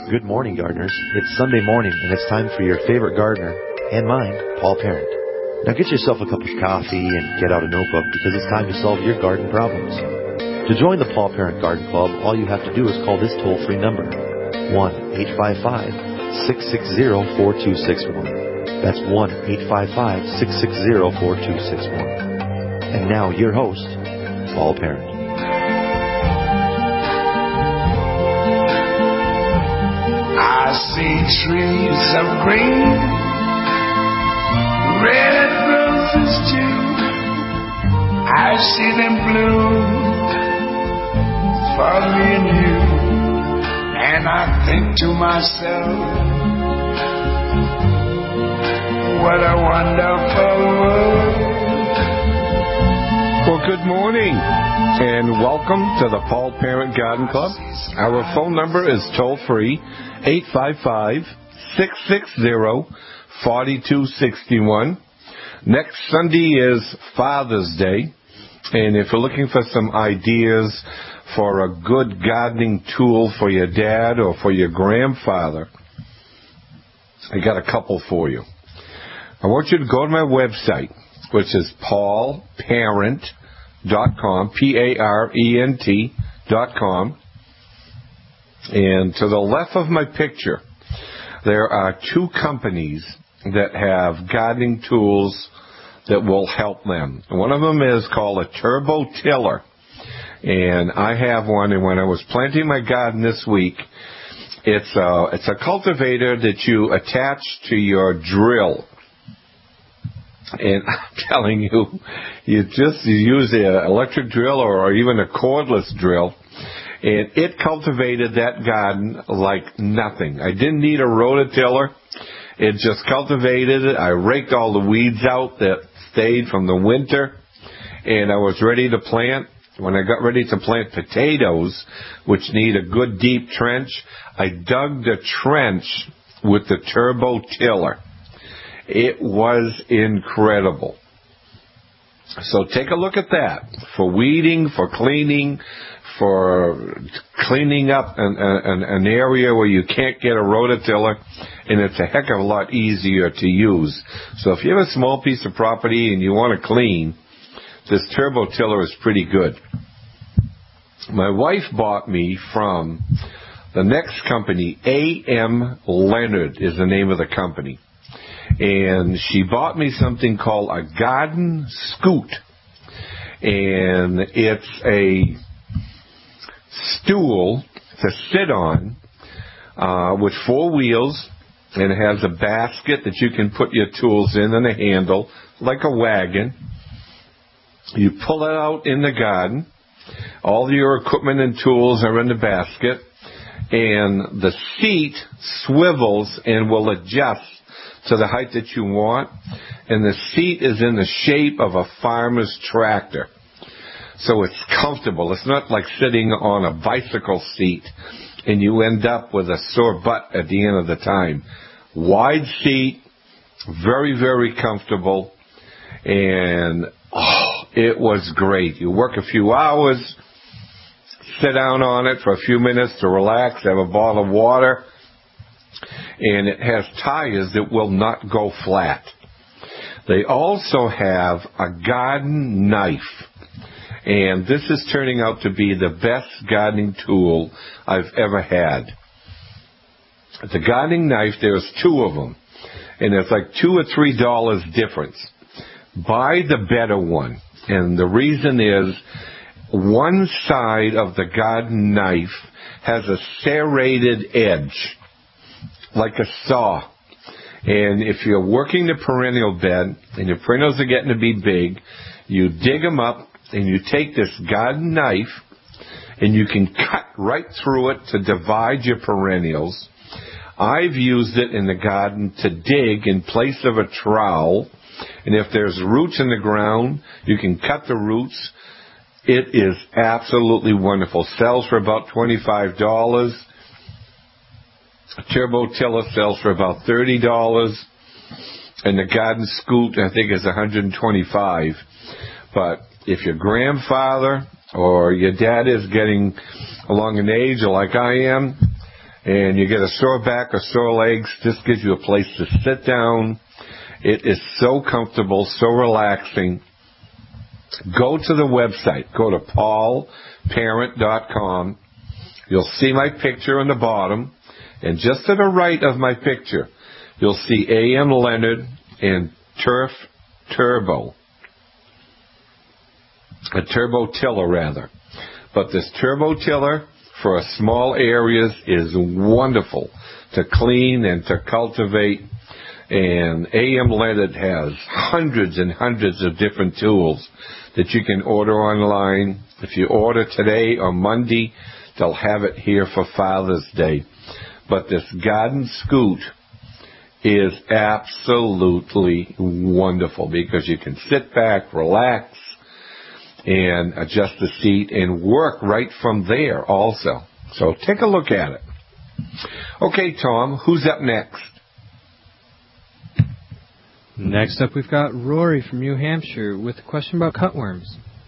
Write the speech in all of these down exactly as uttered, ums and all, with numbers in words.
Good morning, gardeners. It's Sunday morning, and it's time for your favorite gardener, and mine, Paul Parent. Now get yourself a cup of coffee and get out a notebook because it's time to solve your garden problems. To join the Paul Parent Garden Club, all you have to do is call this toll-free number, one eight five five, six six zero, four two six one. That's one eight five five, six six zero, four two six one. And now your host, Paul Parent. I see trees of green, red roses too. I see them bloom for me and you. And I think to myself, what a wonderful world. Well, good morning, and welcome to the Paul Parent Garden Club. Our phone number is toll-free, eight five five, six six zero, four two six one. Next Sunday is Father's Day, and if you're looking for some ideas for a good gardening tool for your dad or for your grandfather, I got a couple for you. I want you to go to my website, which is paul parent dot com, P A R E N T dot com. And to the left of my picture, there are two companies that have gardening tools that will help them. One of them is called a Turbo Tiller. And I have one, and when I was planting my garden this week, it's a, it's a cultivator that you attach to your drill. And I'm telling you, you just you use an electric drill or, or even a cordless drill, and it cultivated that garden like nothing. I didn't need a rototiller. It just cultivated it. I raked all the weeds out that stayed from the winter, and I was ready to plant. When I got ready to plant potatoes, which need a good deep trench, I dug the trench with the Turbo Tiller. It was incredible. So take a look at that. For weeding, for cleaning, for cleaning up an, an, an area where you can't get a rototiller, and it's a heck of a lot easier to use. So if you have a small piece of property and you want to clean, this Turbo Tiller is pretty good. My wife bought me from the next company, A M Leonard is the name of the company. And she bought me something called a Garden Scoot. And it's a stool to sit on uh, with four wheels, and it has a basket that you can put your tools in and a handle, like a wagon. You pull it out in the garden. All your equipment and tools are in the basket, and the seat swivels and will adjust to the height that you want, and the seat is in the shape of a farmer's tractor. So it's comfortable. It's not like sitting on a bicycle seat and you end up with a sore butt at the end of the time. Wide seat, very, very comfortable, and oh, it was great. You work a few hours, sit down on it for a few minutes to relax, have a bottle of water, and it has tires that will not go flat. They also have a garden knife, and this is turning out to be the best gardening tool I've ever had. The gardening knife, there's two of them, and it's like two or three dollars difference. Buy the better one, and the reason is one side of the garden knife has a serrated edge, like a saw. And if you're working the perennial bed and your perennials are getting to be big, you dig them up and you take this garden knife and you can cut right through it to divide your perennials. I've used it in the garden to dig in place of a trowel, and if there's roots in the ground, you can cut the roots. It is absolutely wonderful. Sells for about twenty-five dollars. Turbo Tiller sells for about thirty dollars, and the Garden Scoot, I think, is one hundred twenty-five dollars. But if your grandfather or your dad is getting along in age, or like I am, and you get a sore back or sore legs, this gives you a place to sit down. It is so comfortable, so relaxing. Go to the website. Go to paul parent dot com. You'll see my picture on the bottom, and just to the right of my picture, you'll see A M Leonard and Turf Turbo. A turbo tiller, rather. But this turbo tiller for a small areas is wonderful to clean and to cultivate. And A M Leonard has hundreds and hundreds of different tools that you can order online. If you order today or Monday, they'll have it here for Father's Day. But this garden scoot is absolutely wonderful because you can sit back, relax, and adjust the seat and work right from there also. So take a look at it. Okay, Tom, who's up next? Next up, we've got Rory from New Hampshire with a question about cutworms.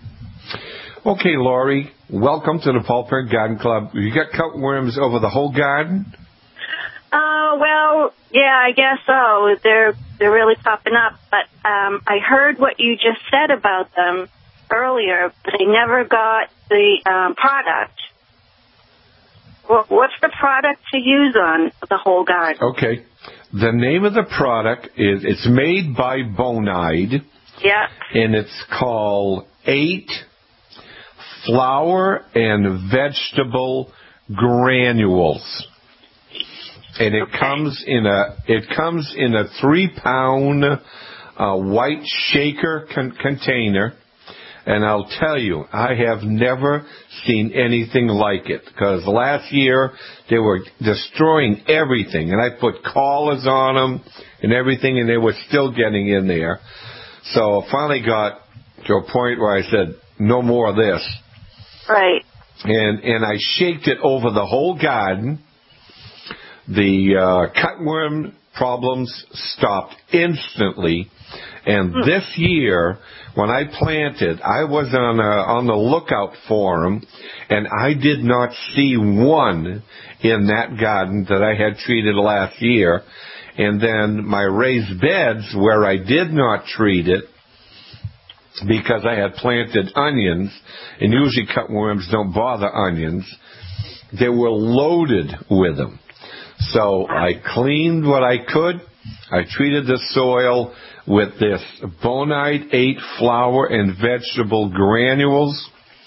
Okay, Lori, welcome to the Paul Parent Garden Club. You got cutworms over the whole garden? Uh, well, yeah, I guess so. They're they're really popping up. But um, I heard what you just said about them earlier, but I never got the um, product. Well, what's the product to use on the whole garden? Okay. The name of the product is, it's made by Bonide. Yeah. And it's called eight Flower and Vegetable Granules. And it okay. comes in a, it comes in a three pound uh, white shaker con- container. And I'll tell you, I have never seen anything like it. Because last year, they were destroying everything. And I put collars on them and everything, and they were still getting in there. So I finally got to a point where I said, no more of this. Right. And, and I shaked it over the whole garden. The uh, cutworm problems stopped instantly. And mm. this year, when I planted, I was on a, on the lookout for them, and I did not see one in that garden that I had treated last year. And then my raised beds, where I did not treat it, because I had planted onions, and usually cutworms don't bother onions, they were loaded with them. So I cleaned what I could. I treated the soil with this Bonide eight Flower and Vegetable Granules.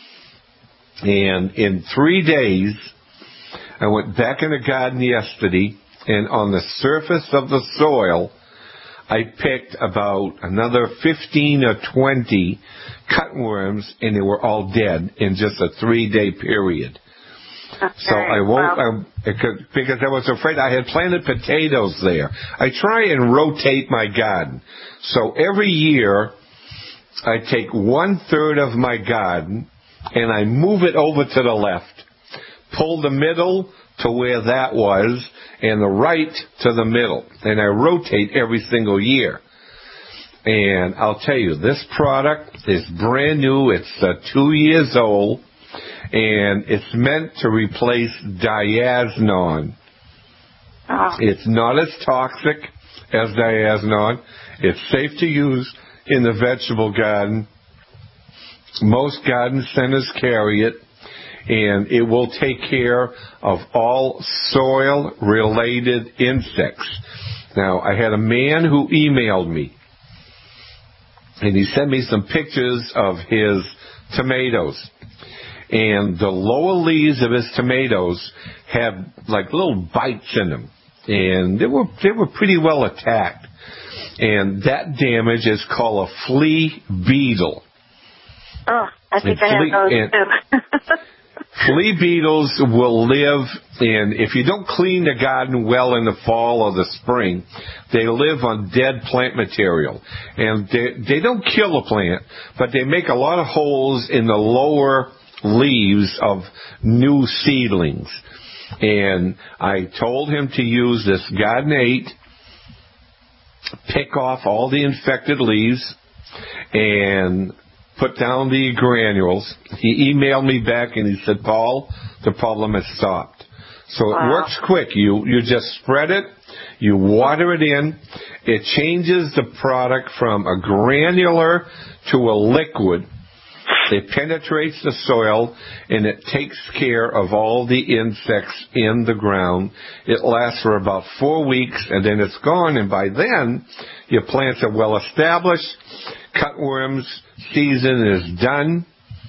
And in three days, I went back in the garden yesterday, and on the surface of the soil, I picked about another fifteen or twenty cutworms, and they were all dead in just a three-day period. Okay, so I won't, wow. um, could, because I was afraid. I had planted potatoes there. I try and rotate my garden. So every year, I take one-third of my garden, and I move it over to the left, pull the middle to where that was, and the right to the middle. And I rotate every single year. And I'll tell you, this product is brand new. It's uh, two years old. And it's meant to replace diazinon. Oh. It's not as toxic as diazinon. It's safe to use in the vegetable garden. Most garden centers carry it, and it will take care of all soil-related insects. Now, I had a man who emailed me, and he sent me some pictures of his tomatoes. And the lower leaves of his tomatoes had like little bites in them, and they were they were pretty well attacked. And that damage is called a flea beetle. Oh, I think and I flea, have those too. Flea beetles will live in, if you don't clean the garden well in the fall or the spring, they live on dead plant material. And they, they don't kill a plant, but they make a lot of holes in the lower leaves of new seedlings. And I told him to use this Garden eight, pick off all the infected leaves, and put down the granules. He emailed me back and he said, Paul, the problem has stopped. So it Wow. works quick. You you just spread it, you water it in. It changes the product from a granular to a liquid. It penetrates the soil, and it takes care of all the insects in the ground. It lasts for about four weeks, and then it's gone. And by then, your plants are well established. Cutworms season is done.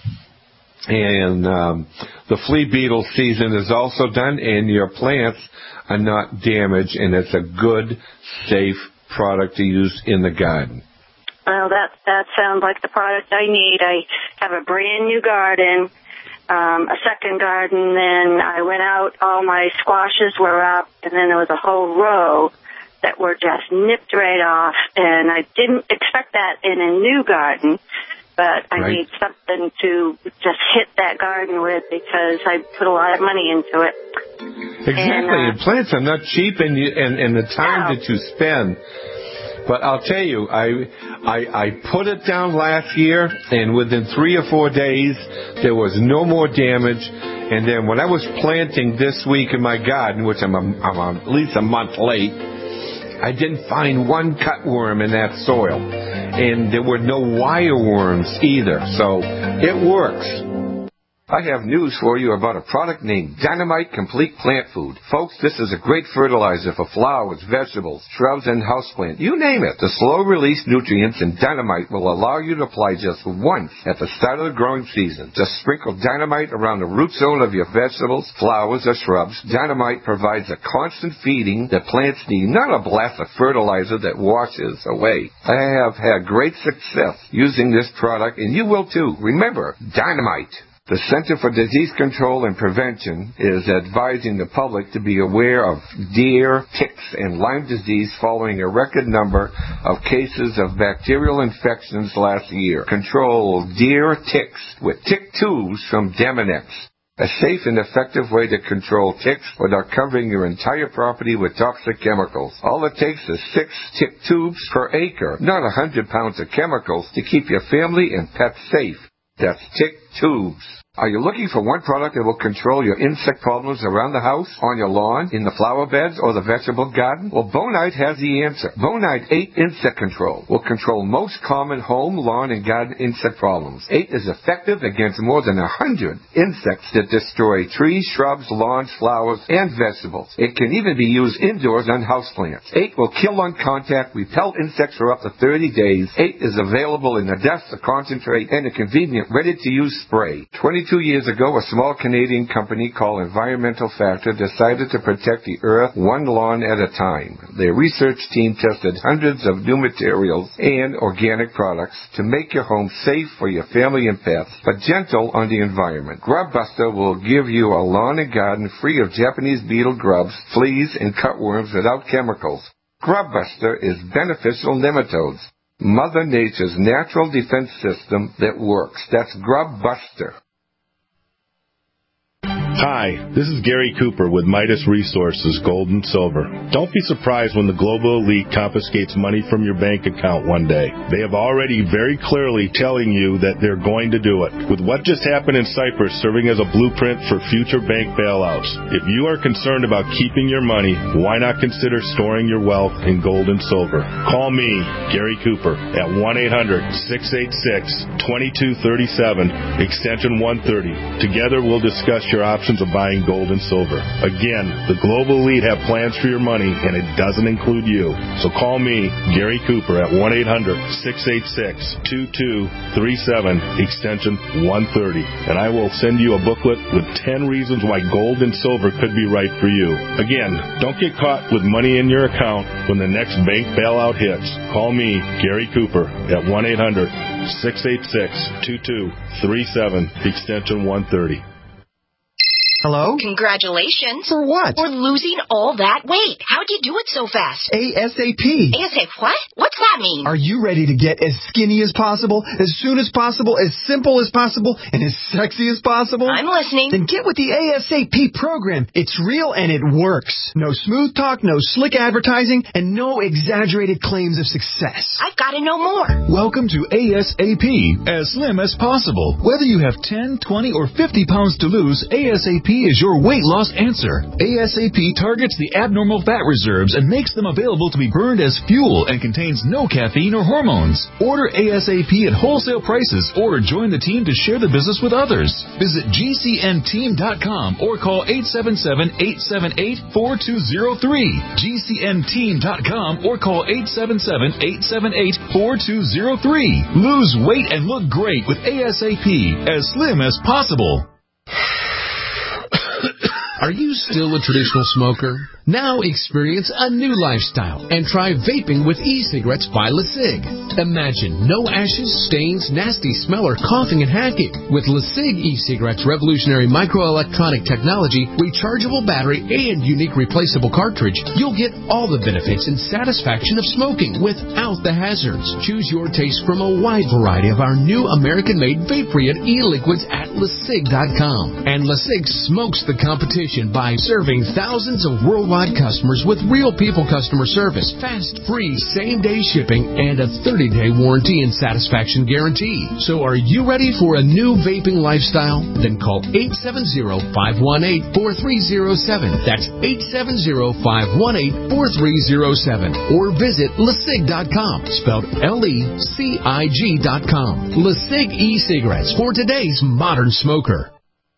And um, the flea beetle season is also done, and your plants are not damaged, and it's a good, safe product to use in the garden. Well, that that sounds like the product I need. I have a brand new garden, um, a second garden. Then I went out, all my squashes were up, and then there was a whole row that were just nipped right off. And I didn't expect that in a new garden, but I Right. need something to just hit that garden with because I put a lot of money into it. Exactly. And, uh, And plants are not cheap, and, you, and, and the time No. that you spend. But I'll tell you, I, I I put it down last year, and within three or four days, there was no more damage. And then when I was planting this week in my garden, which I'm, a, I'm at least a month late, I didn't find one cutworm in that soil. And there were no wireworms either. So it works. I have news for you about a product named Dynamite Complete Plant Food. Folks, this is a great fertilizer for flowers, vegetables, shrubs, and houseplants. You name it. The slow-release nutrients in Dynamite will allow you to apply just once at the start of the growing season. Just sprinkle Dynamite around the root zone of your vegetables, flowers, or shrubs. Dynamite provides a constant feeding that plants need, not a blast of fertilizer that washes away. I have had great success using this product, and you will too. Remember, Dynamite. The Center for Disease Control and Prevention is advising the public to be aware of deer, ticks, and Lyme disease following a record number of cases of bacterial infections last year. Control deer ticks with tick tubes from Demonex. A safe and effective way to control ticks without covering your entire property with toxic chemicals. All it takes is six tick tubes per acre, not a hundred pounds of chemicals to keep your family and pets safe. That's tick tubes. Are you looking for one product that will control your insect problems around the house, on your lawn, in the flower beds, or the vegetable garden? Well, Bonite has the answer. Bonite eight Insect Control will control most common home, lawn, and garden insect problems. eight is effective against more than one hundred insects that destroy trees, shrubs, lawns, flowers, and vegetables. It can even be used indoors on houseplants. eight will kill on contact, repel insects for up to thirty days. eight is available in a dust, a concentrate, and a convenient ready-to-use spray. twenty-two years ago, a small Canadian company called Environmental Factor decided to protect the earth one lawn at a time. Their research team tested hundreds of new materials and organic products to make your home safe for your family and pets, but gentle on the environment. Grubbuster will give you a lawn and garden free of Japanese beetle grubs, fleas, and cutworms without chemicals. Grubbuster is beneficial nematodes, Mother Nature's natural defense system that works. That's Grubbuster. Hi, this is Gary Cooper with Midas Resources, Gold and Silver. Don't be surprised when the global elite confiscates money from your bank account one day. They have already very clearly telling you that they're going to do it. With what just happened in Cyprus serving as a blueprint for future bank bailouts, if you are concerned about keeping your money, why not consider storing your wealth in gold and silver? Call me, Gary Cooper, at one eight hundred, six eight six, two two three seven, extension one thirty. Together we'll discuss your options of buying gold and silver. Again, the global elite have plans for your money, and it doesn't include you. So call me, Gary Cooper, at one eight hundred, six eight six, two two three seven, extension one thirty. And I will send you a booklet with ten reasons why gold and silver could be right for you. Again, don't get caught with money in your account when the next bank bailout hits. Call me, Gary Cooper, at one eight hundred, six eight six, two two three seven, extension one thirty. Hello? Congratulations. For what? For losing all that weight. How'd you do it so fast? ASAP. ASAP what? What's that mean? Are you ready to get as skinny as possible, as soon as possible, as simple as possible, and as sexy as possible? I'm listening. Then get with the ASAP program. It's real and it works. No smooth talk, no slick advertising, and no exaggerated claims of success. I've got to know more. Welcome to ASAP, as slim as possible. Whether you have ten, twenty, or fifty pounds to lose, ASAP is your weight loss answer. A S A P targets the abnormal fat reserves and makes them available to be burned as fuel and contains no caffeine or hormones. Order A S A P at wholesale prices or join the team to share the business with others. Visit G C N team dot com or call eight seven seven, eight seven eight, four two zero three. G C N team dot com or call eight seven seven, eight seven eight, four two zero three. Lose weight and look great with A S A P, as slim as possible. Are you still a traditional smoker? Now experience a new lifestyle and try vaping with e-cigarettes by LeSig. Imagine no ashes, stains, nasty smell, or coughing and hacking. With LeSig e-cigarettes' revolutionary microelectronic technology, rechargeable battery, and unique replaceable cartridge, you'll get all the benefits and satisfaction of smoking without the hazards. Choose your taste from a wide variety of our new American-made vape-free e-liquids at LeSig dot com. And LeSig smokes the competition by serving thousands of worldwide customers with real people customer service, fast, free, same-day shipping, and a thirty-day warranty and satisfaction guarantee. So are you ready for a new vaping lifestyle? Then call eight seven zero, five one eight, four three zero seven. That's eight seven zero, five one eight, four three zero seven. Or visit LeSig dot com, spelled L E C I G dot com. LeSig e-cigarettes for today's modern smoker.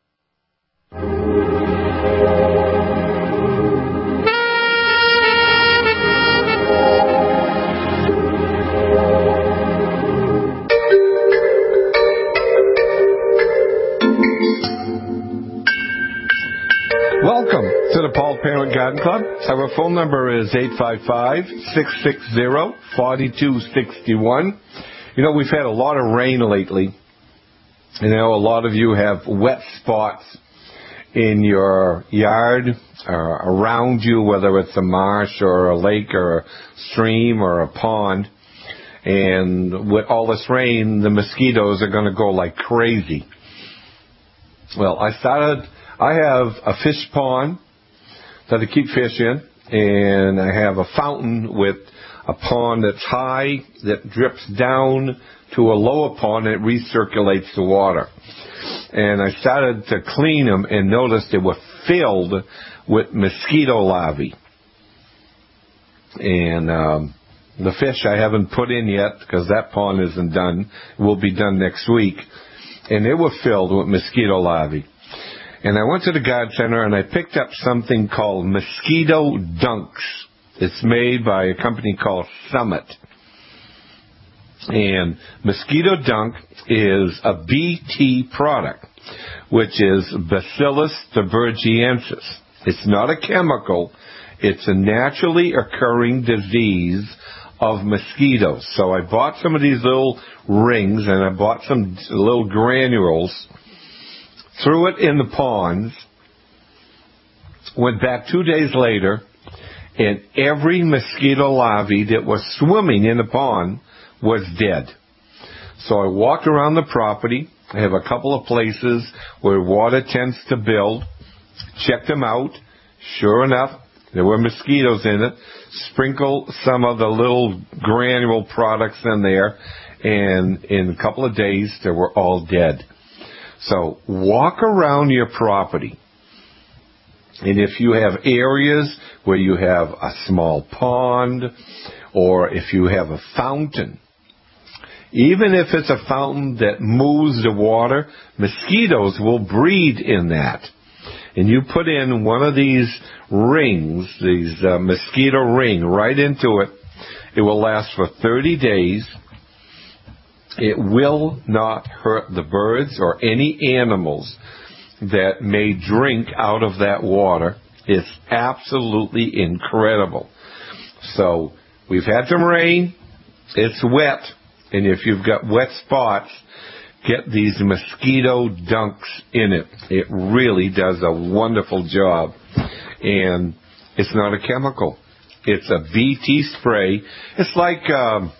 Welcome to the Paul Parent Garden Club. Our phone number is eight five five, six six zero, four two six one. You know, we've had a lot of rain lately. You know, a lot of you have wet spots in your yard or around you, whether it's a marsh or a lake or a stream or a pond. And with all this rain, the mosquitoes are going to go like crazy. Well, I started... I have a fish pond that I keep fish in, and I have a fountain with a pond that's high that drips down to a lower pond and it recirculates the water. And I started to clean them and noticed they were filled with mosquito larvae. And um, the fish I haven't put in yet because that pond isn't done. It will be done next week. And they were filled with mosquito larvae. And I went to the garden center and I picked up something called Mosquito Dunks. It's made by a company called Summit. And Mosquito Dunk is a B T product, which is Bacillus thuringiensis. It's not a chemical. It's a naturally occurring disease of mosquitoes. So I bought some of these little rings and I bought some little granules, threw it in the ponds, went back two days later, and every mosquito larvae that was swimming in the pond was dead. So I walked around the property. I have a couple of places where water tends to build. Checked them out. Sure enough, there were mosquitoes in it. Sprinkled some of the little granule products in there, and in a couple of days, they were all dead. So walk around your property, and if you have areas where you have a small pond or if you have a fountain, even if it's a fountain that moves the water, mosquitoes will breed in that. And you put in one of these rings, these uh, mosquito ring, right into it. It will last for thirty days. It will not hurt the birds or any animals that may drink out of that water. It's absolutely incredible. So we've had some rain. It's wet. And if you've got wet spots, get these mosquito dunks in it. It really does a wonderful job. And it's not a chemical. It's a B T spray. It's like... Um,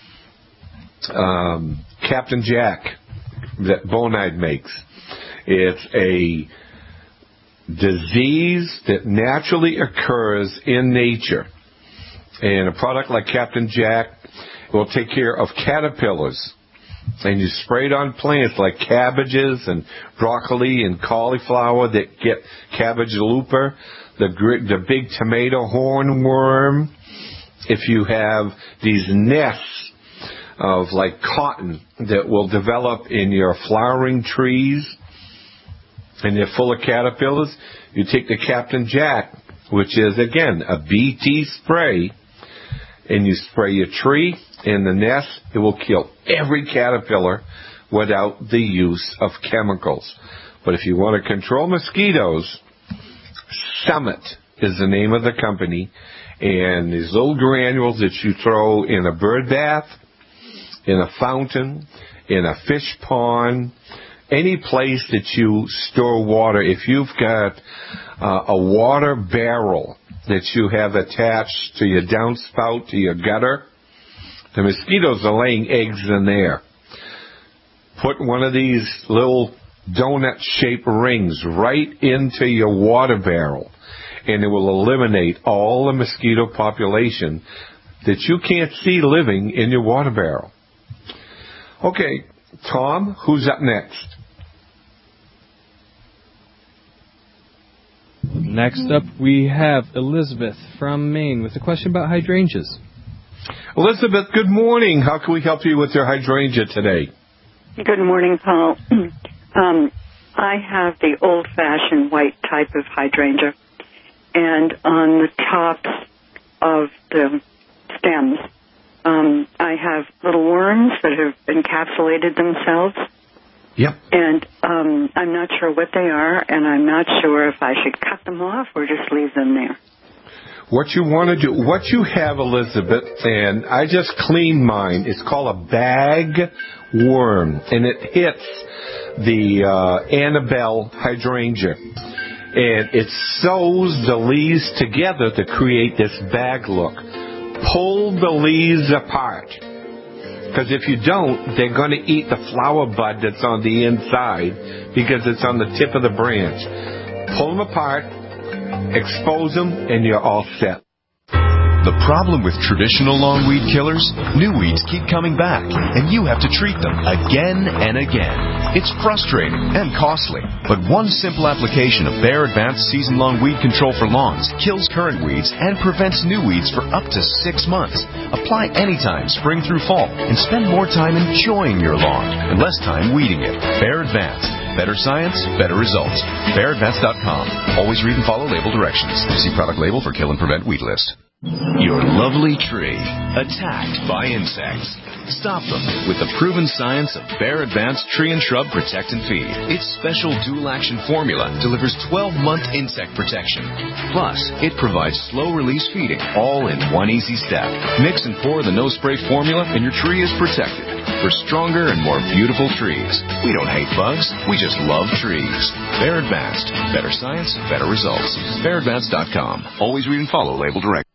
Um, Captain Jack that Bonide makes. It's a disease that naturally occurs in nature. And a product like Captain Jack will take care of caterpillars and you spray it on plants like cabbages and broccoli and cauliflower that get cabbage looper, the the big tomato hornworm. If you have these nests of like cotton that will develop in your flowering trees and they're full of caterpillars, you take the Captain Jack, which is, again, a B T spray, and you spray your tree and the nest. It will kill every caterpillar without the use of chemicals. But if you want to control mosquitoes, Summit is the name of the company, and these little granules that you throw in a bird bath, in a fountain, in a fish pond, any place that you store water. If you've got uh, a water barrel that you have attached to your downspout, to your gutter, the mosquitoes are laying eggs in there. Put one of these little donut-shaped rings right into your water barrel, and it will eliminate all the mosquito population that you can't see living in your water barrel. Okay, Tom, who's up next? Next up, we have Elizabeth from Maine with a question about hydrangeas. Elizabeth, good morning. How can we help you with your hydrangea today? Good morning, Paul. um, I have the old-fashioned white type of hydrangea, and on the tops of the stems, um, I have little worms that have encapsulated themselves. Yep. And um, I'm not sure what they are, and I'm not sure if I should cut them off or just leave them there. What you want to do, what you have, Elizabeth, and I just cleaned mine, it's called a bag worm, and it hits the uh, Annabelle hydrangea. And it sews the leaves together to create this bag look. Pull the leaves apart. Because if you don't, they're going to eat the flower bud that's on the inside because it's on the tip of the branch. Pull them apart, expose them, and you're all set. The problem with traditional longweed killers, new weeds keep coming back, and you have to treat them again and again. It's frustrating and costly, but one simple application of Bayer Advanced Season-Long Weed Control for Lawns kills current weeds and prevents new weeds for up to six months. Apply anytime, spring through fall, and spend more time enjoying your lawn and less time weeding it. Bayer Advanced. Better science, better results. Bayer Advanced dot com. Always read and follow label directions. See product label for kill and prevent weed list. Your lovely tree, attacked by insects. Stop them with the proven science of Bayer Advanced Tree and Shrub Protect and Feed. Its special dual-action formula delivers twelve-month insect protection. Plus, it provides slow-release feeding, all in one easy step. Mix and pour the no-spray formula, and your tree is protected. For stronger and more beautiful trees. We don't hate bugs, we just love trees. Bayer Advanced. Better science, better results. Bayer Advanced dot com. Always read and follow label directions.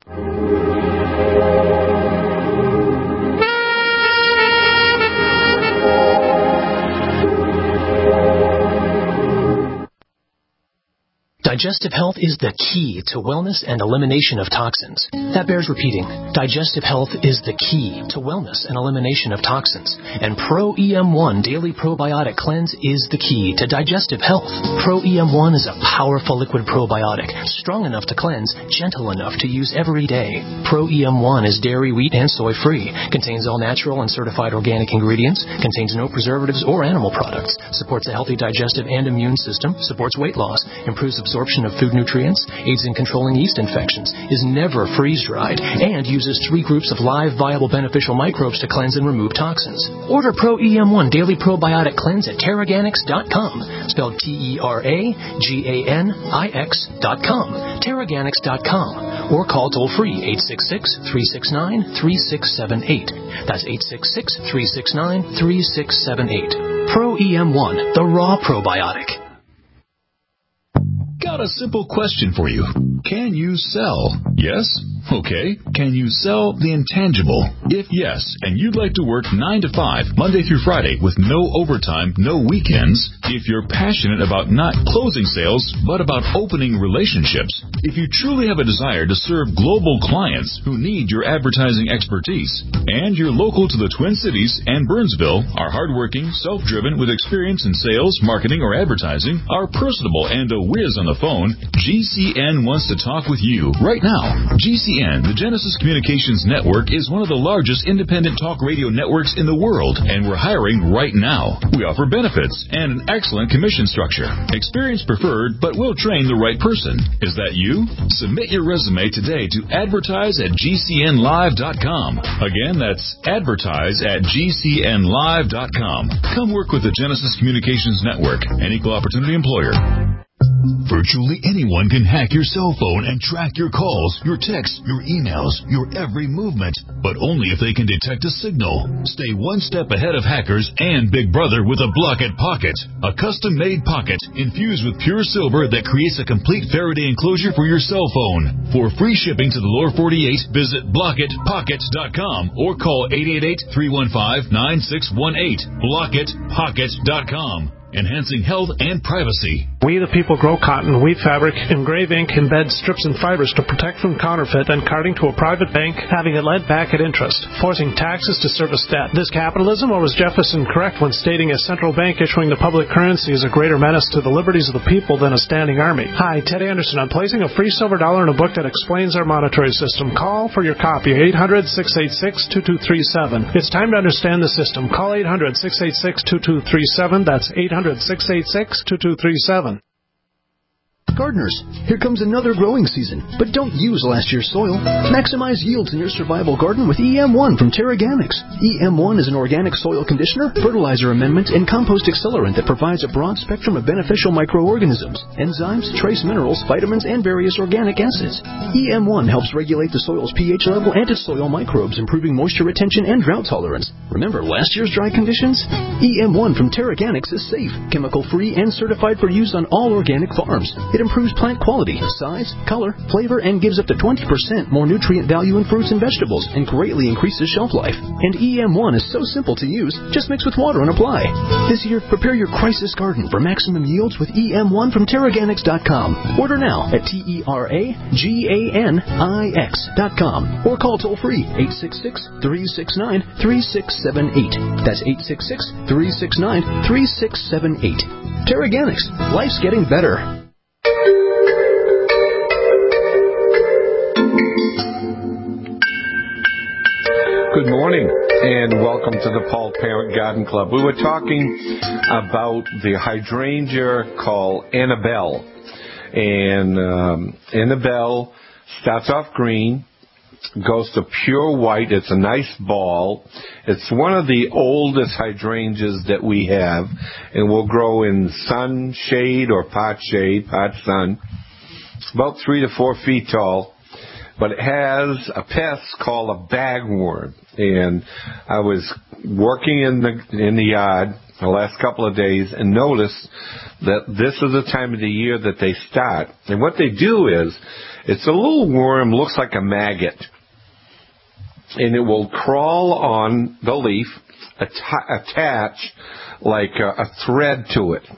Digestive health is the key to wellness and elimination of toxins. That bears repeating. Digestive health is the key to wellness and elimination of toxins. And Pro E M one Daily Probiotic Cleanse is the key to digestive health. Pro E M one is a powerful liquid probiotic, strong enough to cleanse, gentle enough to use every day. Pro E M one is dairy, wheat, and soy-free, contains all natural and certified organic ingredients, contains no preservatives or animal products, supports a healthy digestive and immune system, supports weight loss, improves absorption of food nutrients, aids in controlling yeast infections, is never freeze-dried, and uses three groups of live, viable, beneficial microbes to cleanse and remove toxins. Order Pro E M one Daily Probiotic Cleanse at Teraganix dot com, spelled T E R A G A N I X dot com, Teraganix dot com, or call toll-free eight six six, three six nine, three six seven eight. That's eight six six, three six nine, three six seven eight. Pro E M one, the raw probiotic. Got a simple question for you. Can you sell? Yes? Okay. Can you sell the intangible? If yes, and you'd like to work nine to five, Monday through Friday, with no overtime, no weekends, if you're passionate about not closing sales, but about opening relationships, if you truly have a desire to serve global clients who need your advertising expertise, and you're local to the Twin Cities and Burnsville, are hardworking, self-driven, with experience in sales, marketing, or advertising, are personable, and a whiz on the phone, G C N wants to talk with you right now. G C N, the Genesis Communications Network, is one of the largest independent talk radio networks in the world, and we're hiring right now. We offer benefits and an excellent commission structure. Experience preferred, but we'll train the right person. Is that you? Submit your resume today to advertise at G C N live dot com. Again, that's advertise at G C N live dot com. Come work with the Genesis Communications Network, an equal opportunity employer. Virtually anyone can hack your cell phone and track your calls, your texts, your emails, your every movement, but only if they can detect a signal. Stay one step ahead of hackers and Big Brother with a Blockit Pocket, a custom-made pocket infused with pure silver that creates a complete Faraday enclosure for your cell phone. For free shipping to the lower forty-eight, visit blockit pocket dot com or call eight eight eight, three one five, nine six one eight. blockit pocket dot com. Enhancing health and privacy. We the people grow cotton, weave fabric, engrave ink, embed strips and fibers to protect from counterfeit and carting to a private bank, having it lent back at interest, forcing taxes to service debt. This capitalism, or was Jefferson correct when stating a central bank issuing the public currency is a greater menace to the liberties of the people than a standing army? Hi, Ted Anderson. I'm placing a free silver dollar in a book that explains our monetary system. Call for your copy, eight hundred, six eight six, two two three seven. It's time to understand the system. Call eight hundred, six eight six, two two three seven. That's eight hundred, six eight six, two two three seven. Gardeners, here comes another growing season, but don't use last year's soil. Maximize yields in your survival garden with E M one from TerraGanix. E M one is an organic soil conditioner, fertilizer amendment, and compost accelerant that provides a broad spectrum of beneficial microorganisms, enzymes, trace minerals, vitamins, and various organic acids. E M one helps regulate the soil's pH level and its soil microbes, improving moisture retention and drought tolerance. Remember last year's dry conditions? E M one from TerraGanix is safe, chemical-free, and certified for use on all organic farms. It improves plant quality, size, color, flavor, and gives up to twenty percent more nutrient value in fruits and vegetables, and greatly increases shelf life. And E M one is so simple to use, just mix with water and apply. This year, prepare your crisis garden for maximum yields with E M one from TerraGanix dot com. Order now at T E R A G A N I X dot com or call toll-free eight six six, three six nine, three six seven eight. That's eight six six, three six nine, three six seven eight. TerraGanix. Life's getting better. Good morning, and welcome to the Paul Parent Garden Club. We were talking about the hydrangea called Annabelle. And um, Annabelle starts off green, goes to pure white. It's a nice ball. It's one of the oldest hydrangeas that we have, and will grow in sun, shade, or pot shade, pot sun. It's about three to four feet tall. But it has a pest called a bagworm. And I was working in the in the yard the last couple of days and noticed that this is the time of the year that they start. And what they do is, it's a little worm, looks like a maggot. And it will crawl on the leaf, att- attach like a, a thread to it.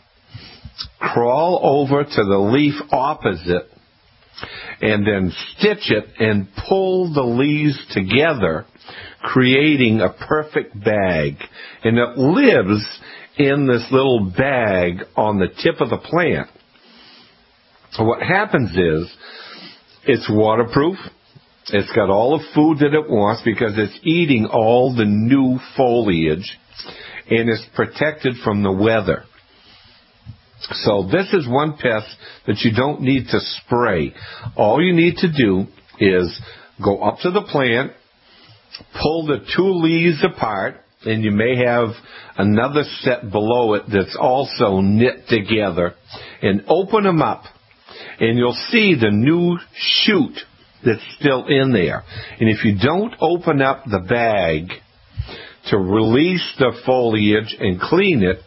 Crawl over to the leaf opposite, and then stitch it and pull the leaves together, creating a perfect bag. And it lives in this little bag on the tip of the plant. So what happens is, it's waterproof. It's got all the food that it wants because it's eating all the new foliage, and it's protected from the weather. So this is one pest that you don't need to spray. All you need to do is go up to the plant, pull the two leaves apart, and you may have another set below it that's also knit together, and open them up, and you'll see the new shoot that's still in there. And if you don't open up the bag to release the foliage and clean it,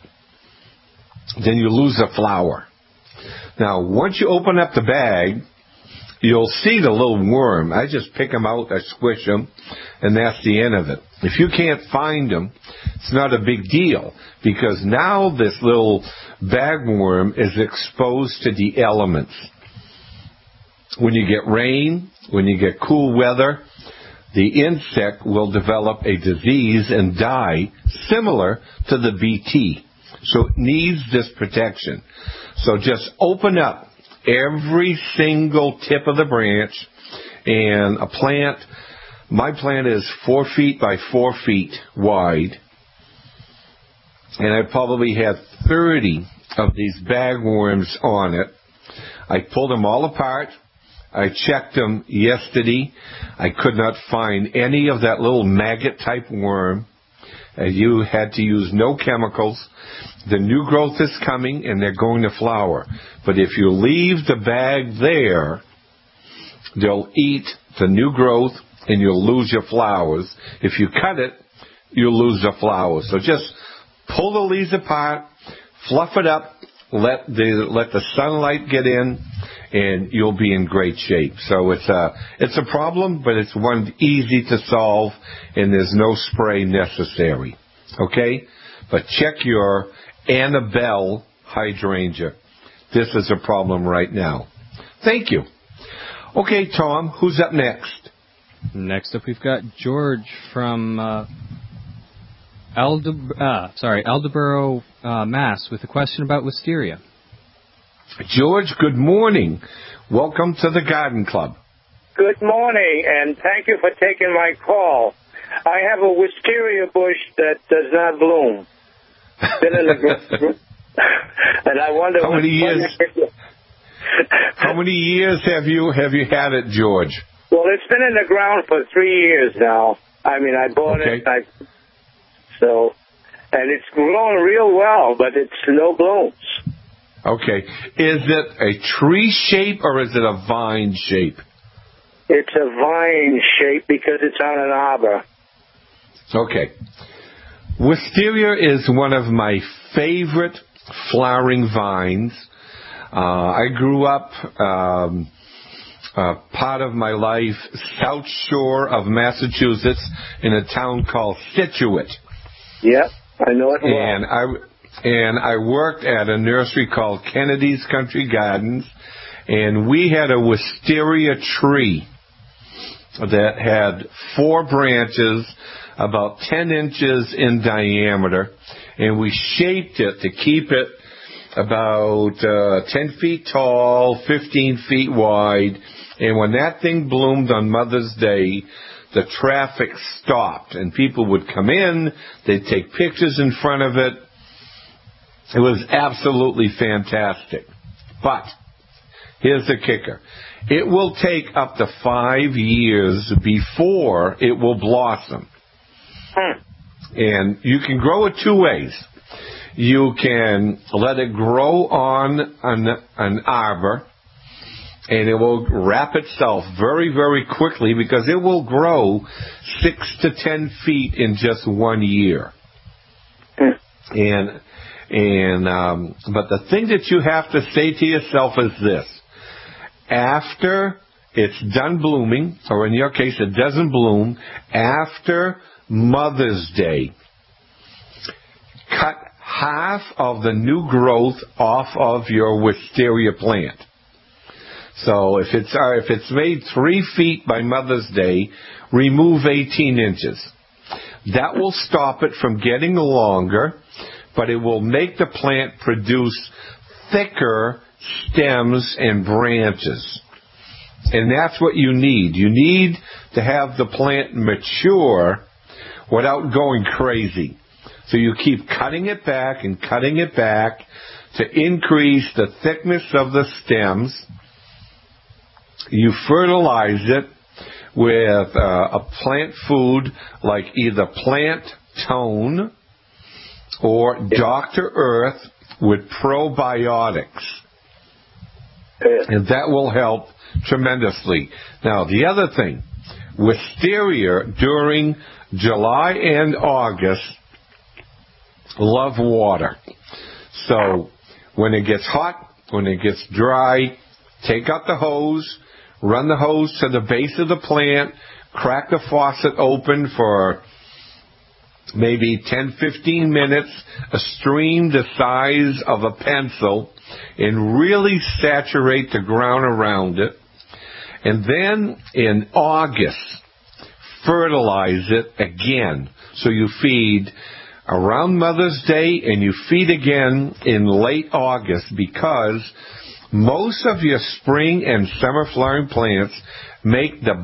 then you lose a flower. Now, once you open up the bag you'll see the little worm. I just pick them out, I squish them, and that's the end of it. If you can't find them, it's not a big deal, because now this little bagworm is exposed to the elements. When you get rain, when you get cool weather, the insect will develop a disease and die similar to the B T. So it needs this protection. So just open up every single tip of the branch, and a plant, my plant is four feet by four feet wide, and I probably have thirty of these bagworms on it. I pulled them all apart. I checked them yesterday. I could not find any of that little maggot-type worm. Uh, you had to use no chemicals. The new growth is coming, and they're going to flower. But if you leave the bag there, they'll eat the new growth, and you'll lose your flowers. If you cut it, you'll lose the flowers. So just pull the leaves apart, fluff it up, let the let the sunlight get in, and you'll be in great shape. So it's a, it's a problem, but it's one easy to solve, and there's no spray necessary. Okay? But check your Annabelle hydrangea. This is a problem right now. Thank you. Okay, Tom, who's up next? Next up, we've got George from uh, Alde- uh, sorry, Aldeboro, uh, Mass, with a question about wisteria. George, good morning. Welcome to the Garden Club. Good morning, and thank you for taking my call. I have a wisteria bush that does not bloom. Been in the and I wonder how many years. How many years have you have you had it, George? Well, it's been in the ground for three years now. I mean, I bought okay. it, I, so, and it's grown real well, but it's no blooms. Okay. Is it a tree shape or is it a vine shape? It's a vine shape because it's on an arbor. Okay. Wisteria is one of my favorite flowering vines. Uh, I grew up, um, uh, part of my life, south shore of Massachusetts in a town called Scituate. Yep, I know it well. And I, and I worked at a nursery called Kennedy's Country Gardens, and we had a wisteria tree that had four branches about ten inches in diameter, and we shaped it to keep it about uh, ten feet tall, fifteen feet wide, and when that thing bloomed on Mother's Day, the traffic stopped, and people would come in, they'd take pictures in front of it. It was absolutely fantastic. But here's the kicker. It will take up to five years before it will blossom. Hmm. And you can grow it two ways. You can let it grow on an, an arbor, and it will wrap itself very, very quickly because it will grow six to ten feet in just one year. Hmm. And and um, but the thing that you have to say to yourself is this: after it's done blooming, or in your case, it doesn't bloom, after Mother's Day, cut half of the new growth off of your wisteria plant. So if it's uh, if it's made three feet by Mother's Day, remove eighteen inches. That will stop it from getting longer, but it will make the plant produce thicker stems and branches. And that's what you need. You need to have the plant mature without going crazy. So you keep cutting it back and cutting it back to increase the thickness of the stems. You fertilize it with uh, a plant food like either Plant Tone or Doctor Earth with probiotics. And that will help tremendously. Now, the other thing, wisteria during July and August love water. So when it gets hot, when it gets dry, take out the hose, run the hose to the base of the plant, crack the faucet open for maybe ten, fifteen minutes, a stream the size of a pencil, and really saturate the ground around it. And then in August, fertilize it again. So you feed around Mother's Day and you feed again in late August, because most of your spring and summer flowering plants make the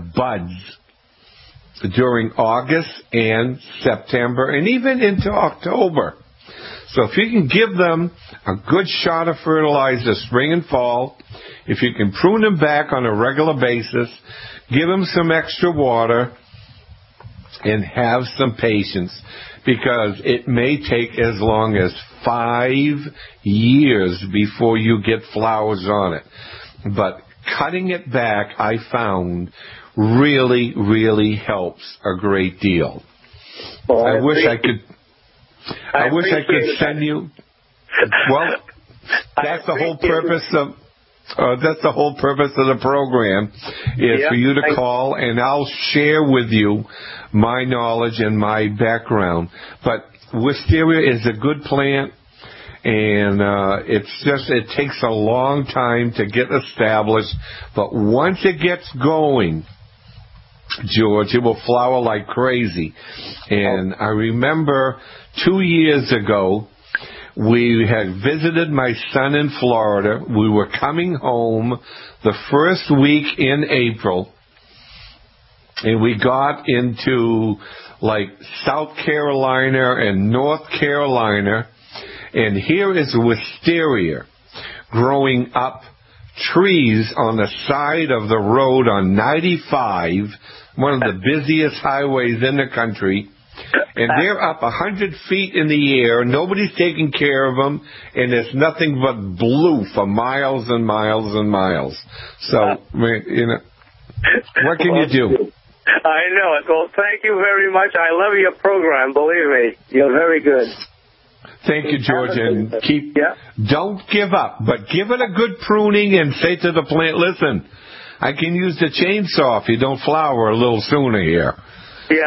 buds during August and September and even into October. So if you can give them a good shot of fertilizer spring and fall, if you can prune them back on a regular basis, give them some extra water, and have some patience, because it may take as long as five years before you get flowers on it. But cutting it back, I found, really, really helps a great deal. Well, I, I wish I could. I, I wish I could send that. you. Well, that's the whole purpose of. Uh, that's the whole purpose of the program, is yeah, for you to call, and I'll share with you my knowledge and my background. But wisteria is a good plant, and uh, it's just it takes a long time to get established. But once it gets going, George, it will flower like crazy. And I remember two years ago, we had visited my son in Florida. We were coming home the first week in April, and we got into like South Carolina and North Carolina, and here is wisteria growing up trees on the side of the road on ninety-five, one of the busiest highways in the country. And they're up a hundred feet in the air. Nobody's taking care of them, and there's nothing but blue for miles and miles and miles. So, you know, what can you do? I know it. Well, thank you very much. I love your program. Believe me, you're very good. Thank you, George, and keep. Yeah. Don't give up, but give it a good pruning and say to the plant, "Listen, I can use the chainsaw if you don't flower a little sooner here." Yeah.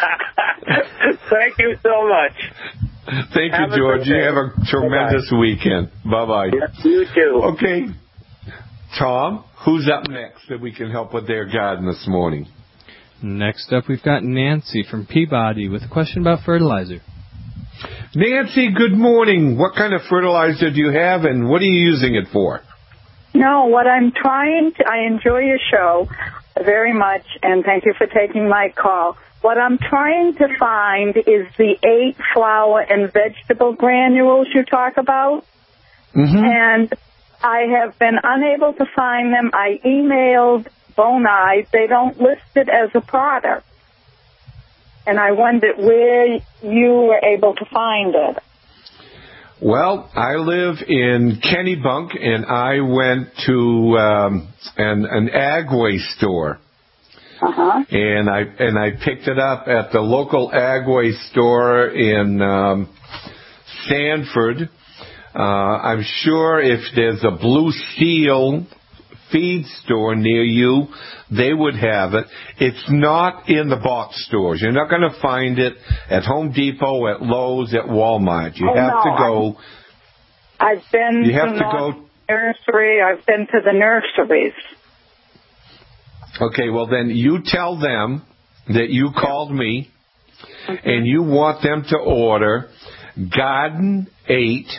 Thank you so much. Thank have you, George. You have a tremendous Bye-bye. weekend. Bye-bye. Yes, you too. Okay. Tom, who's up next that we can help with their garden this morning? Next up, we've got Nancy from Peabody with a question about fertilizer. Nancy, good morning. What kind of fertilizer do you have, and what are you using it for? No, what I'm trying to, I enjoy your show very much, and thank you for taking my call. What I'm trying to find is the eight flower and vegetable granules you talk about. Mm-hmm. And I have been unable to find them. I emailed Bonide. They don't list it as a product. And I wondered where you were able to find it. Well, I live in Kennebunk, and I went to um, an, an Agway store. Uh-huh. And I and I picked it up at the local Agway store in um, Sanford. Uh, I'm sure if there's a Blue Steel feed store near you, they would have it. It's not in the box stores. You're not going to find it at Home Depot, at Lowe's, at Walmart. You oh, have no. to go. I've been you have to, to North go. Nursery. I've been to the nurseries. Okay, well then you tell them that you called me mm-hmm. and you want them to order Garden eight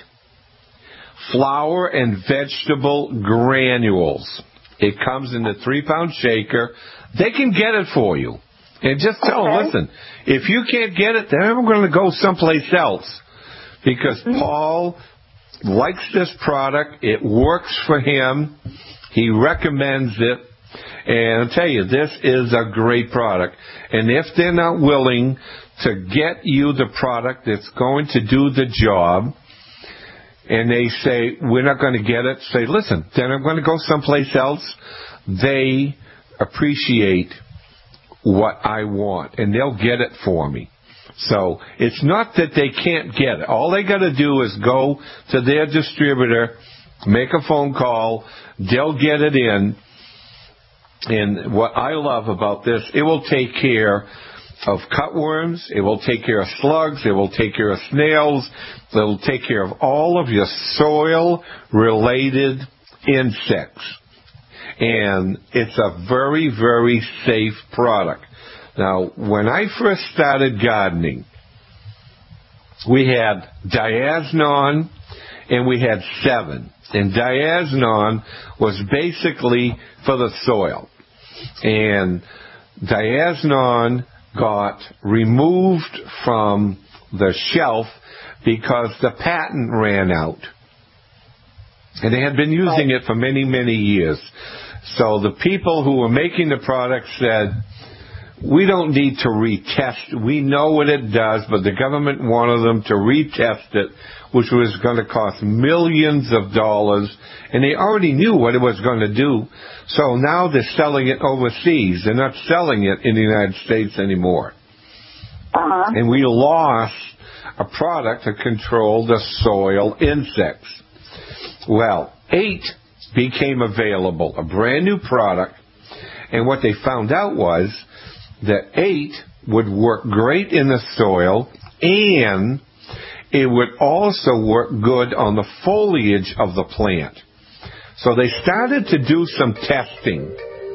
flower and vegetable granules. It comes in the three-pound shaker. They can get it for you. And just tell okay. them, listen, if you can't get it, then I'm going to go someplace else. Because mm-hmm. Paul likes this product. It works for him. He recommends it. And I'll tell you, this is a great product. And if they're not willing to get you the product that's going to do the job, and they say, we're not going to get it, say, listen, then I'm going to go someplace else. They appreciate what I want, and they'll get it for me. So it's not that they can't get it. All they got to do is go to their distributor, make a phone call, they'll get it in. And what I love about this, it will take care of cutworms, it will take care of slugs, it will take care of snails, it will take care of all of your soil-related insects. And it's a very, very safe product. Now, when I first started gardening, we had Diazinon and we had Seven. And Diazinon was basically for the soil. And Diazinon got removed from the shelf because the patent ran out. And they had been using it for many, many years. So the people who were making the product said, we don't need to retest. We know what it does, but the government wanted them to retest it, which was going to cost millions of dollars. And they already knew what it was going to do. So now they're selling it overseas. They're not selling it in the United States anymore. Uh-huh. And we lost a product to control the soil insects. Well, eight became available, a brand new product. And what they found out was that eight would work great in the soil, and it would also work good on the foliage of the plant. So they started to do some testing.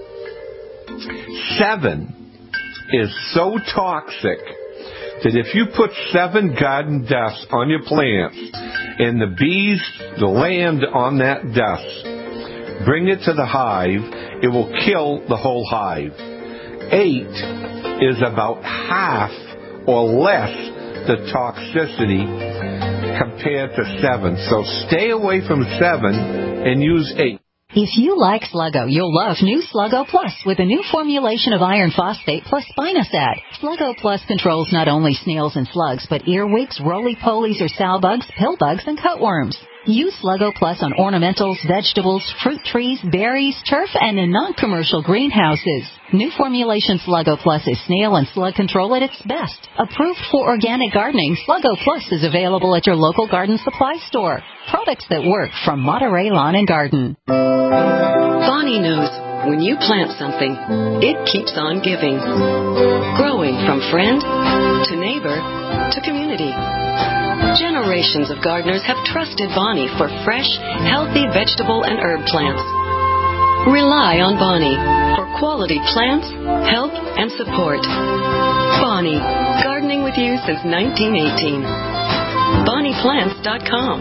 Seven is so toxic that if you put seven garden dust on your plants and the bees land on that dust, bring it to the hive, it will kill the whole hive. Eight is about half or less the toxicity compared to seven. So stay away from seven and use eight. If you like Sluggo, you'll love new Sluggo Plus with a new formulation of iron phosphate plus spinosad. Sluggo Plus controls not only snails and slugs, but earwigs, roly-polies or sow bugs, pill bugs, and cutworms. Use Sluggo Plus on ornamentals, vegetables, fruit trees, berries, turf, and in non-commercial greenhouses. New formulation Sluggo Plus is snail and slug control at its best. Approved for organic gardening, Sluggo Plus is available at your local garden supply store. Products that work from Monterey Lawn and Garden. Bonnie knows when you plant something, it keeps on giving. Growing from friend to neighbor to community. Generations of gardeners have trusted Bonnie for fresh, healthy vegetable and herb plants. Rely on Bonnie for quality plants, help, and support. Bonnie, gardening with you since nineteen eighteen. Bonnie Plants dot com.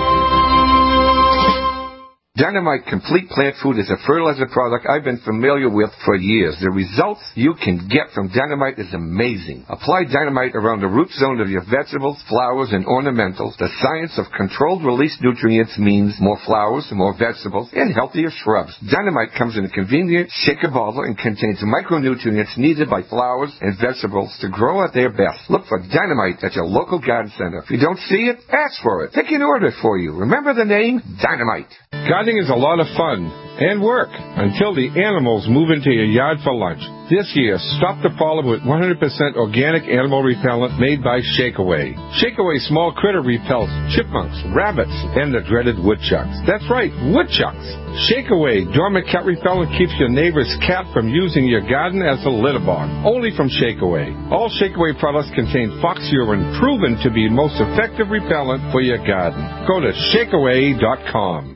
Dynamite Complete Plant Food is a fertilizer product I've been familiar with for years. The results you can get from Dynamite is amazing. Apply Dynamite around the root zone of your vegetables, flowers, and ornamentals. The science of controlled release nutrients means more flowers, more vegetables, and healthier shrubs. Dynamite comes in a convenient shaker bottle and contains micronutrients needed by flowers and vegetables to grow at their best. Look for Dynamite at your local garden center. If you don't see it, ask for it. They can order it for you. Remember the name? Dynamite. Gardening is a lot of fun and work until the animals move into your yard for lunch. This year, stop the problem with one hundred percent organic animal repellent made by Shakeaway. Shakeaway small critter repels chipmunks, rabbits, and the dreaded woodchucks. That's right, woodchucks. Shakeaway dormant cat repellent keeps your neighbor's cat from using your garden as a litter box. Only from Shakeaway. All Shakeaway products contain fox urine, proven to be the most effective repellent for your garden. Go to shakeaway dot com.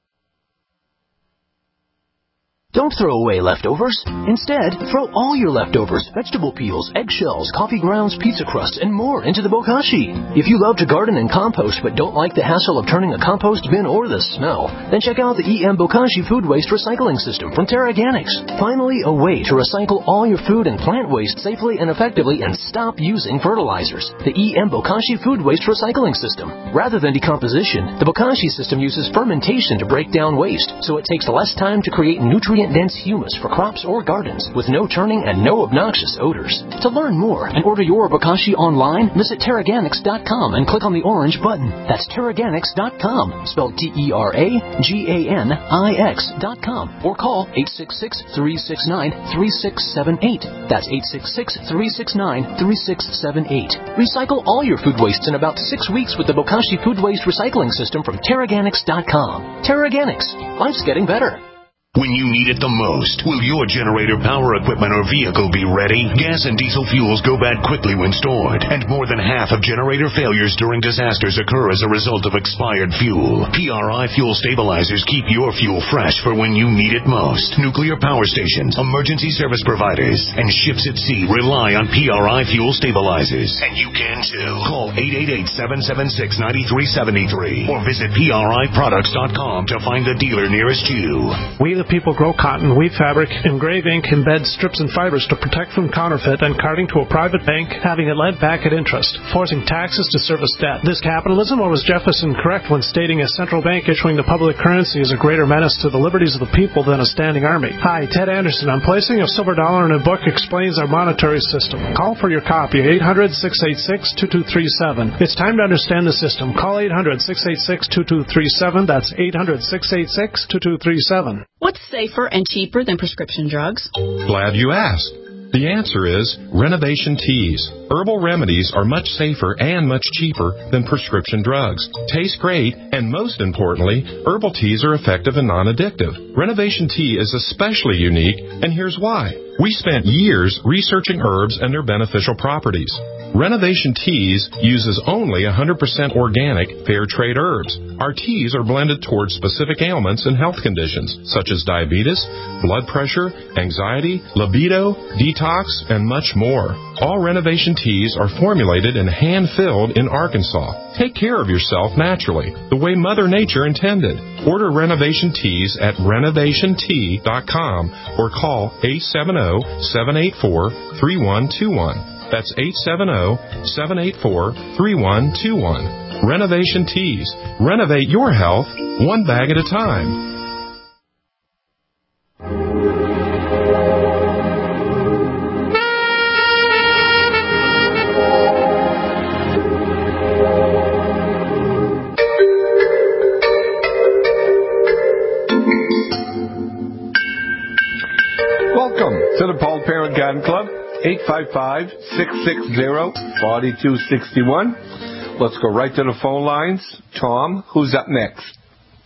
Don't throw away leftovers. Instead, throw all your leftovers, vegetable peels, eggshells, coffee grounds, pizza crusts, and more into the bokashi. If you love to garden and compost but don't like the hassle of turning a compost bin or the smell, then check out the E M Bokashi Food Waste Recycling System from Terraganics. Finally, a way to recycle all your food and plant waste safely and effectively and stop using fertilizers. The E M Bokashi Food Waste Recycling System. Rather than decomposition, the Bokashi system uses fermentation to break down waste, so it takes less time to create nutrient dense humus for crops or gardens with no turning and no obnoxious odors. To learn more and order your bokashi online, visit Terraganics dot com and click on the orange button. That's Terraganics dot com, spelled T E R A G A N I X dot com, or call eight six six, three six nine, three six seven eight. That's eight six six, three six nine, three six seven eight. Recycle all your food wastes in about six weeks with the Bokashi Food Waste Recycling System from Terraganics dot com. Terraganics. Life's getting better. When you need it the most, will your generator, power equipment, or vehicle be ready? Gas and diesel fuels go bad quickly when stored, and more than half of generator failures during disasters occur as a result of expired fuel. P R I Fuel Stabilizers keep your fuel fresh for when you need it most. Nuclear power stations, emergency service providers, and ships at sea rely on P R I Fuel Stabilizers. And you can too. Call eight eight eight, seven seven six, nine three seven three or visit P R I products dot com to find the dealer nearest you. We the people grow cotton, weave fabric, engrave ink, embed strips and fibers to protect from counterfeit and carting to a private bank, having it lent back at interest, forcing taxes to service debt. This capitalism, or was Jefferson correct when stating a central bank issuing the public currency is a greater menace to the liberties of the people than a standing army? Hi, Ted Anderson. I'm placing a silver dollar in a book explains our monetary system. Call for your copy, eight hundred, six eight six, two two three seven. It's time to understand the system. Call eight hundred, six eight six, two two three seven. That's eight hundred, six eight six, two two three seven. What's safer and cheaper than prescription drugs? Glad you asked. The answer is Renovation Teas. Herbal remedies are much safer and much cheaper than prescription drugs. Taste great, and most importantly, herbal teas are effective and non-addictive. Renovation Tea is especially unique, and here's why. We spent years researching herbs and their beneficial properties. Renovation Teas uses only one hundred percent organic, fair trade herbs. Our teas are blended towards specific ailments and health conditions, such as diabetes, blood pressure, anxiety, libido, detox, and much more. All Renovation Teas are formulated and hand-filled in Arkansas. Take care of yourself naturally, the way Mother Nature intended. Order Renovation Teas at renovation tea dot com or call eight seven zero, seven eight four, three one two one. That's eight seven zero, seven eight four, three one two one. Renovation Teas. Renovate your health one bag at a time. Welcome to the Paul Parent Garden Club. eight five five, six six zero, four two six one. Let's go right to the phone lines. Tom, who's up next?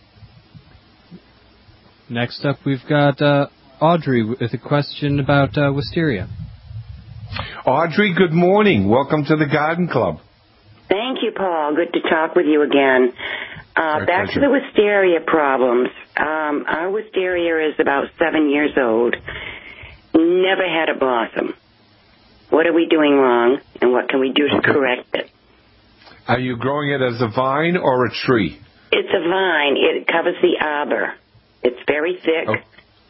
Next up, we've got uh, Audrey with a question about uh, wisteria. Audrey, good morning. Welcome to the Garden Club. Thank you, Paul. Good to talk with you again. Uh, back pleasure. to the wisteria problems. Um, our wisteria is about seven years old. Never had a blossom. What are we doing wrong, and what can we do to okay. correct it? Are you growing it as a vine or a tree? It's a vine. It covers the arbor. It's very thick.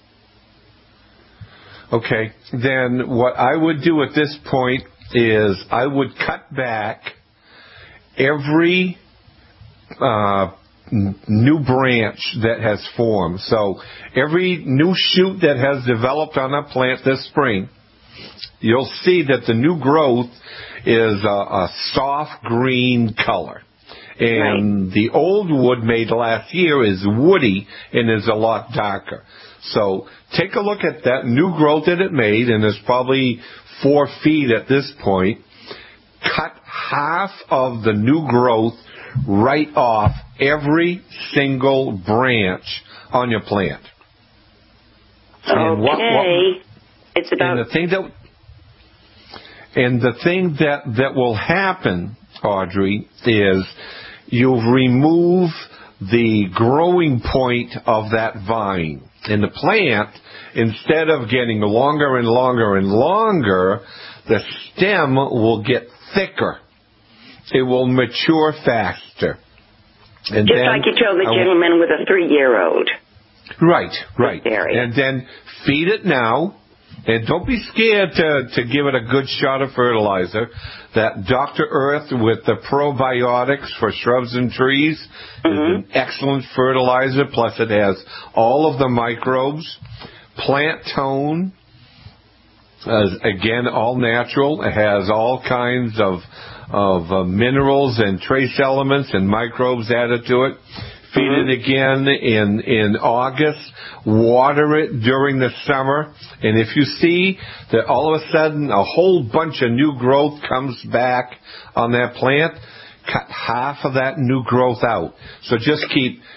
Oh. Okay. Then what I would do at this point is I would cut back every uh, n- new branch that has formed. So every new shoot that has developed on a plant this spring, you'll see that the new growth is a, a soft green color. And right. the old wood made last year is woody and is a lot darker. So take a look at that new growth that it made, and it's probably four feet at this point. Cut half of the new growth right off every single branch on your plant. Okay. And what, what, it's about... And the thing that... And the thing that, that will happen, Audrey, is you'll remove the growing point of that vine. And the plant, instead of getting longer and longer and longer, the stem will get thicker. It will mature faster. And Just then, like you told the gentleman with a three-year-old. Right, right. And then feed it now. And don't be scared to, to give it a good shot of fertilizer. That Doctor Earth with the probiotics for shrubs and trees mm-hmm. is an excellent fertilizer. Plus it has all of the microbes. Plant Tone, uh, again, all natural. It has all kinds of, of uh, minerals and trace elements and microbes added to it. Feed mm-hmm. it again in, in August. Water it during the summer. And if you see that all of a sudden a whole bunch of new growth comes back on that plant, cut half of that new growth out. So just keep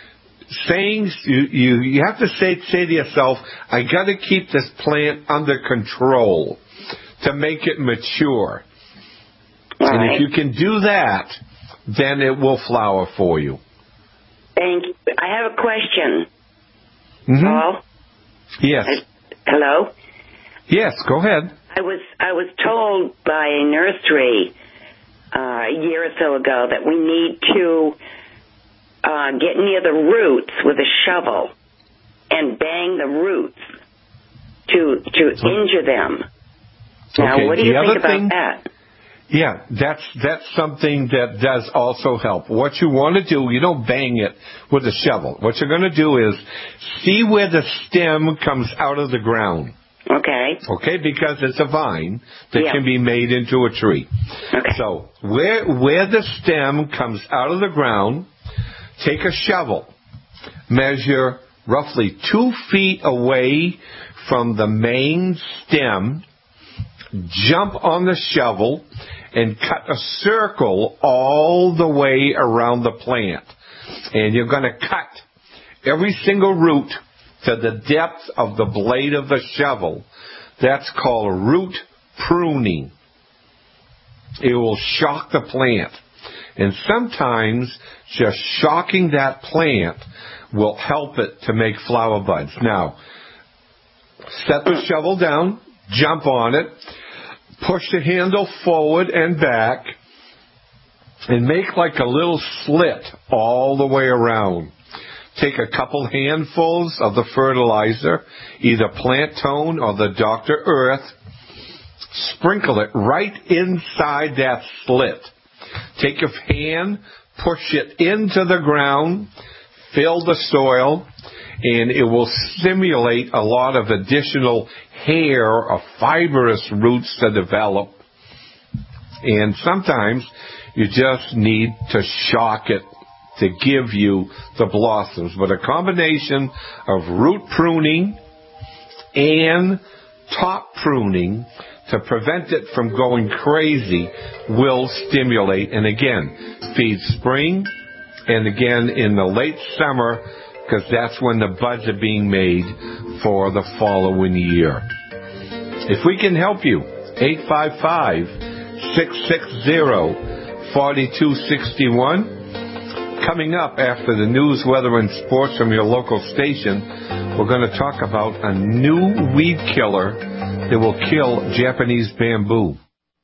saying you, you, you have to say, say to yourself, I got to keep this plant under control to make it mature. All and right. if you can do that, then it will flower for you. Thank you. I have a question. Mm-hmm. Paul? Yes. I, hello? Yes, go ahead. I was I was told by a nursery uh, a year or so ago that we need to uh, get near the roots with a shovel and bang the roots to to injure them. Now, Okay, what do the you think other about thing- that? Yeah, that's that's something that does also help. What you want to do, you don't bang it with a shovel. What you're going to do is see where the stem comes out of the ground. Okay. Okay, because it's a vine that Yeah. can be made into a tree. Okay. So where where the stem comes out of the ground, take a shovel, measure roughly two feet away from the main stem, jump on the shovel, and cut a circle all the way around the plant. And you're going to cut every single root to the depth of the blade of the shovel. That's called root pruning. It will shock the plant. And sometimes just shocking that plant will help it to make flower buds. Now, set the shovel down, jump on it, push the handle forward and back, and make like a little slit all the way around. Take a couple handfuls of the fertilizer, either Plant Tone or the Doctor Earth, sprinkle it right inside that slit. Take your hand, push it into the ground, fill the soil, and it will stimulate a lot of additional hair or fibrous roots to develop. And sometimes you just need to shock it to give you the blossoms. But a combination of root pruning and top pruning to prevent it from going crazy will stimulate, and again, feed spring, and again in the late summer, because that's when the buds are being made for the following year. If we can help you, eight five five, six six zero, four two six one. Coming up after the news, weather, and sports from your local station, we're going to talk about a new weed killer that will kill Japanese bamboo.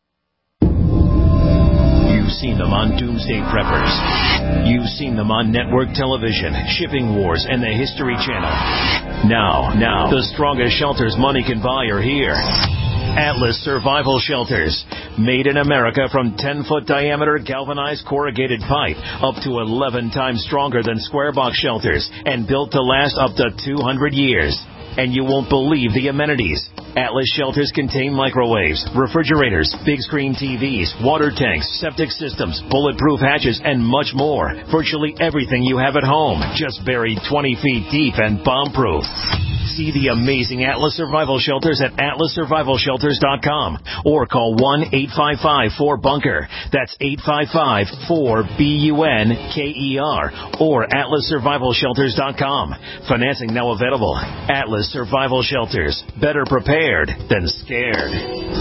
You've seen them on Doomsday Preppers. You've seen them on network television, Shipping Wars, and the History Channel. Now, now, the strongest shelters money can buy are here. Atlas Survival Shelters. Made in America from ten-foot diameter galvanized corrugated pipe, up to eleven times stronger than square box shelters, and built to last up to two hundred years. And you won't believe the amenities. Atlas shelters contain microwaves, refrigerators, big screen T Vs, water tanks, septic systems, bulletproof hatches, and much more. Virtually everything you have at home, just buried twenty feet deep and bomb-proof. See the amazing Atlas Survival Shelters at atlas survival shelters dot com or call one eight five five four bunker. That's eight five five four B U N K E R or atlas survival shelters dot com. Financing now available. Atlas Survival Shelters. Better prepared than scared.